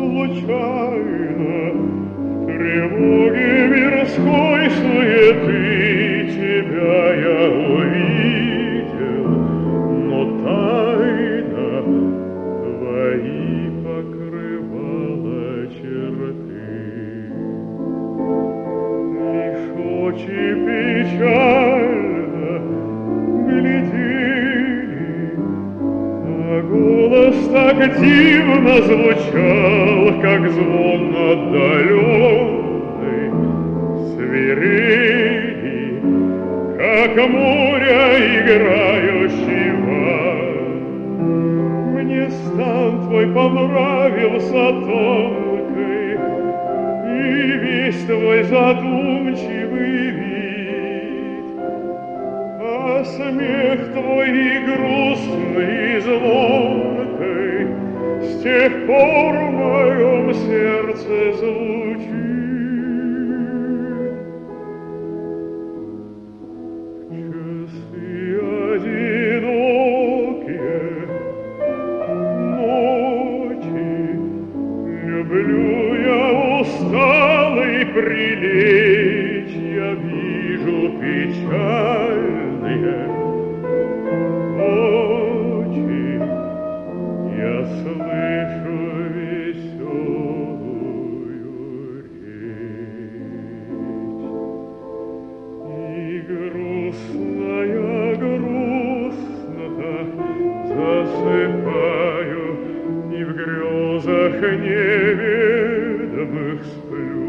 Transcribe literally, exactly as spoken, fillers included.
случайно в тревоге мирской суеты тебя я увидел, но тайна твои покрывала черты. Лишь очи печально глядели, а голос так дивно звучал, как звон отдаленный, свирели, как море играющего. Мне стан твой понравился тонкой, и весь твой задумчивый вид, а смех твой и грустный, и звонкой с тех пор в моем сердце звучит. Часы одинокие, ночи, люблю я усталый прилечь, я вижу печальные очи, я слышу веселую речь. И грустная, грустно засыпаю, и в грезах неведомых сплю.